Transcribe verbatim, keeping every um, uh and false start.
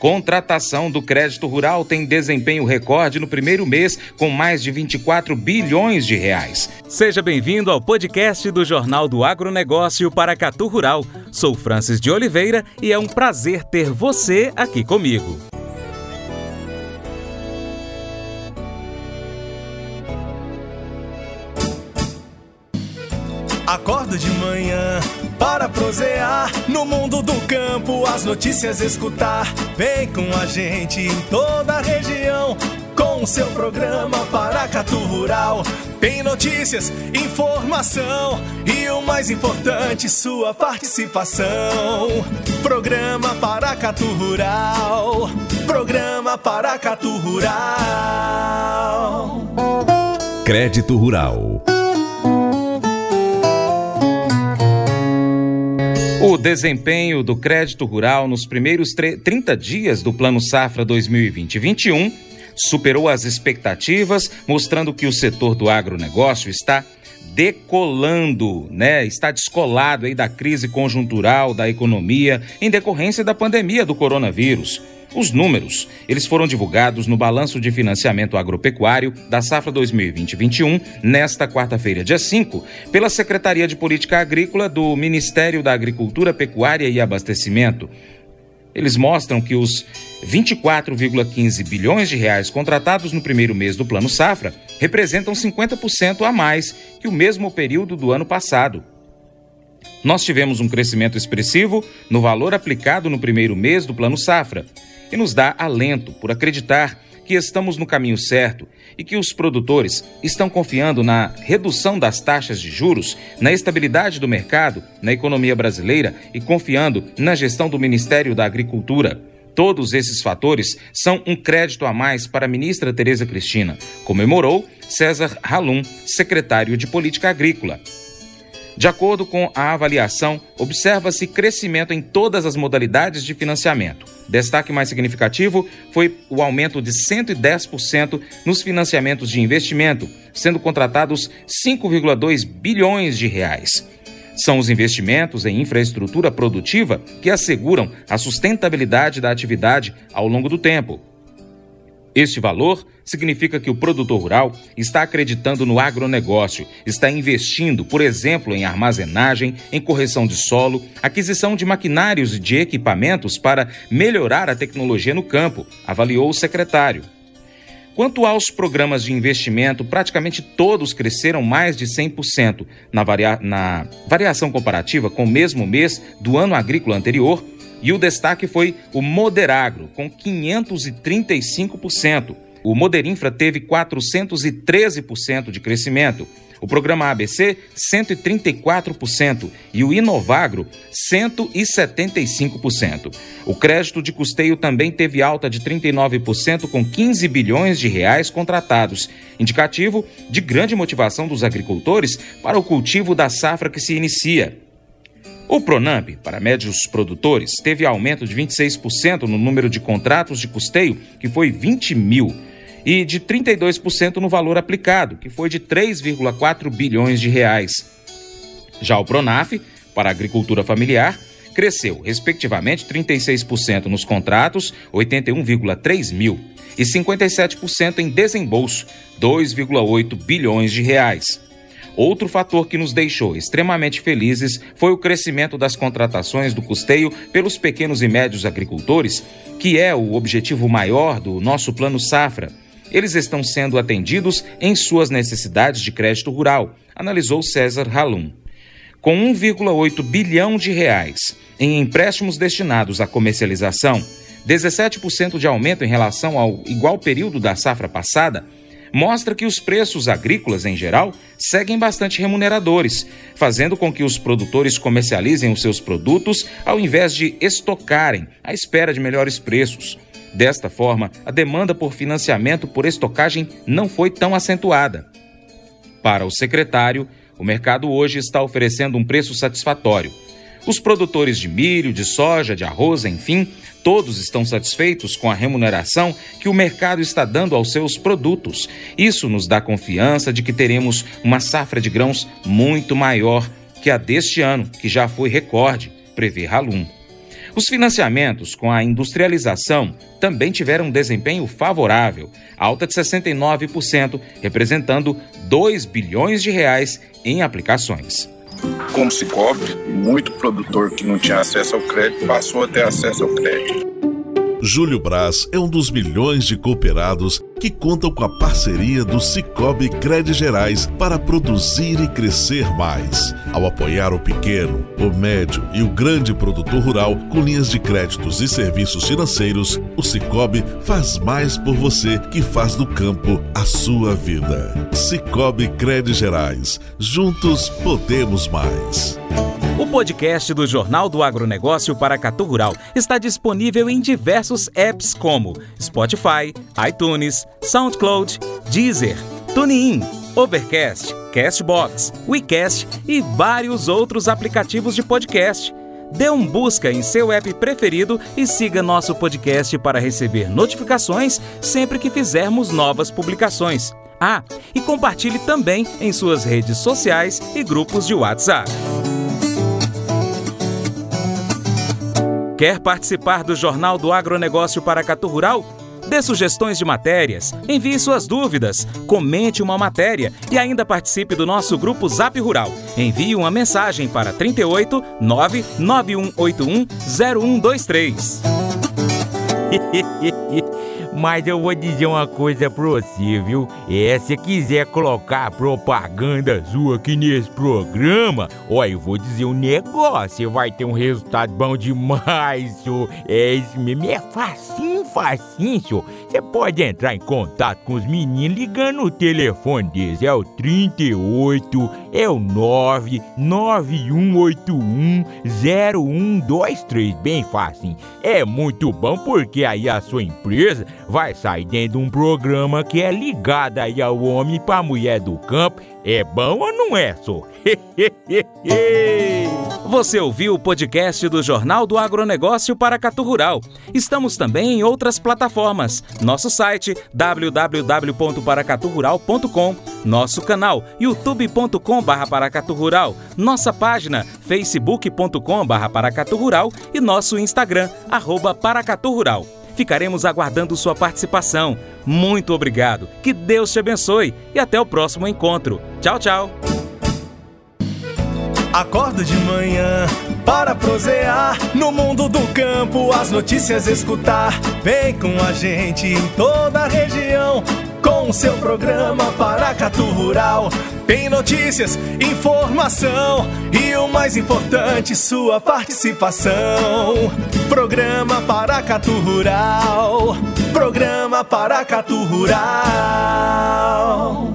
Contratação do crédito rural tem desempenho recorde no primeiro mês, com mais de vinte e quatro bilhões de reais. Seja bem-vindo ao podcast do Jornal do Agronegócio Paracatu Rural. Sou Francis de Oliveira e é um prazer ter você aqui comigo. Acordo de manhã para prosear no mundo do campo, as notícias escutar. Vem com a gente em toda a região com o seu programa Paracatu Rural. Tem notícias, informação e o mais importante, sua participação. Programa Paracatu Rural. Programa Paracatu Rural. Crédito Rural. O desempenho do crédito rural nos primeiros trinta dias do Plano Safra dois mil e vinte e vinte e um superou as expectativas, mostrando que o setor do agronegócio está decolando, né? Está descolado aí da crise conjuntural da economia em decorrência da pandemia do coronavírus. Os números, eles foram divulgados no Balanço de Financiamento Agropecuário da Safra dois mil e vinte e vinte e um, nesta quarta-feira, dia cinco, pela Secretaria de Política Agrícola do Ministério da Agricultura, Pecuária e Abastecimento. Eles mostram que os vinte e quatro vírgula quinze bilhões de reais contratados no primeiro mês do Plano Safra representam cinquenta por cento a mais que o mesmo período do ano passado. Nós tivemos um crescimento expressivo no valor aplicado no primeiro mês do Plano Safra, e nos dá alento por acreditar que estamos no caminho certo e que os produtores estão confiando na redução das taxas de juros, na estabilidade do mercado, na economia brasileira e confiando na gestão do Ministério da Agricultura. Todos esses fatores são um crédito a mais para a ministra Tereza Cristina, comemorou César Halum, secretário de Política Agrícola. De acordo com a avaliação, observa-se crescimento em todas as modalidades de financiamento. Destaque mais significativo foi o aumento de cento e dez por cento nos financiamentos de investimento, sendo contratados cinco vírgula dois bilhões de reais. São os investimentos em infraestrutura produtiva que asseguram a sustentabilidade da atividade ao longo do tempo. Este valor significa que o produtor rural está acreditando no agronegócio, está investindo, por exemplo, em armazenagem, em correção de solo, aquisição de maquinários e de equipamentos para melhorar a tecnologia no campo, avaliou o secretário. Quanto aos programas de investimento, praticamente todos cresceram mais de cem por cento na, varia... na variação comparativa com o mesmo mês do ano agrícola anterior, e o destaque foi o Moderagro, com quinhentos e trinta e cinco por cento. O Moderinfra teve quatrocentos e treze por cento de crescimento. O programa A B C, cento e trinta e quatro por cento. E o Inovagro, cento e setenta e cinco por cento. O crédito de custeio também teve alta de trinta e nove por cento, com quinze bilhões de reais contratados, indicativo de grande motivação dos agricultores para o cultivo da safra que se inicia. O Pronamp, para médios produtores, teve aumento de vinte e seis por cento no número de contratos de custeio, que foi vinte mil, e de trinta e dois por cento no valor aplicado, que foi de três vírgula quatro bilhões de reais. Já o Pronaf, para a agricultura familiar, cresceu, respectivamente, trinta e seis por cento nos contratos, oitenta e um vírgula três mil, e cinquenta e sete por cento em desembolso, dois vírgula oito bilhões de reais. Outro fator que nos deixou extremamente felizes foi o crescimento das contratações do custeio pelos pequenos e médios agricultores, que é o objetivo maior do nosso Plano Safra. Eles estão sendo atendidos em suas necessidades de crédito rural, analisou César Halum. Com um vírgula oito bilhão de reais em empréstimos destinados à comercialização, dezessete por cento de aumento em relação ao igual período da safra passada, mostra que os preços agrícolas, em geral, seguem bastante remuneradores, fazendo com que os produtores comercializem os seus produtos ao invés de estocarem à espera de melhores preços. Desta forma, a demanda por financiamento por estocagem não foi tão acentuada. Para o secretário, o mercado hoje está oferecendo um preço satisfatório. Os produtores de milho, de soja, de arroz, enfim, todos estão satisfeitos com a remuneração que o mercado está dando aos seus produtos. Isso nos dá confiança de que teremos uma safra de grãos muito maior que a deste ano, que já foi recorde, prevê Halum. Os financiamentos com a industrialização também tiveram um desempenho favorável, alta de sessenta e nove por cento, representando dois bilhões de reais em aplicações. Com o Sicoob, muito produtor que não tinha acesso ao crédito passou a ter acesso ao crédito. Júlio Braz é um dos milhões de cooperados que contam com a parceria do Sicoob Crédito Gerais para produzir e crescer mais. Ao apoiar o pequeno, o médio e o grande produtor rural com linhas de créditos e serviços financeiros, o Sicoob faz mais por você que faz do campo a sua vida. Sicoob Crédito Gerais. Juntos podemos mais. O podcast do Jornal do Agronegócio Paracatu Rural está disponível em diversos apps como Spotify, iTunes, SoundCloud, Deezer, TuneIn, Overcast, Castbox, WeCast e vários outros aplicativos de podcast. Dê um busca em seu app preferido e siga nosso podcast para receber notificações sempre que fizermos novas publicações. Ah, e compartilhe também em suas redes sociais e grupos de WhatsApp. Quer participar do Jornal do Agronegócio Paracatu Rural? Dê sugestões de matérias, envie suas dúvidas, comente uma matéria e ainda participe do nosso grupo Zap Rural. Envie uma mensagem para trinta e oito, nove nove um oito um, zero um dois três. Mas eu vou dizer uma coisa pra você, viu? É, se quiser colocar propaganda sua aqui nesse programa, ó, eu vou dizer um negócio, você vai ter um resultado bom demais, senhor. É isso mesmo, é facinho, facinho, senhor. Você pode entrar em contato com os meninos ligando o telefone deles, é o trinta e oito, é o nove nove um oito um, zero um dois três, bem facinho. É muito bom porque aí a sua empresa vai sair dentro de um programa que é ligado aí ao homem para a mulher do campo. É bom ou não é, só? Você ouviu o podcast do Jornal do Agronegócio Paracatu Rural. Estamos também em outras plataformas. Nosso site w w w ponto paracatu rural ponto com, nosso canal youtube ponto com barra paracatu rural, nossa página facebook ponto com barra paracatu rural e nosso Instagram, arroba paracatu rural. Ficaremos aguardando sua participação. Muito obrigado, que Deus te abençoe e até o próximo encontro. Tchau, tchau. Acordo de manhã para prosear no mundo do campo, as notícias escutar. Vem com a gente em toda a região com o seu programa Paracatu Rural. Tem notícias, informação e o mais importante, sua participação. Programa Paracatu Rural. Programa Paracatu Rural.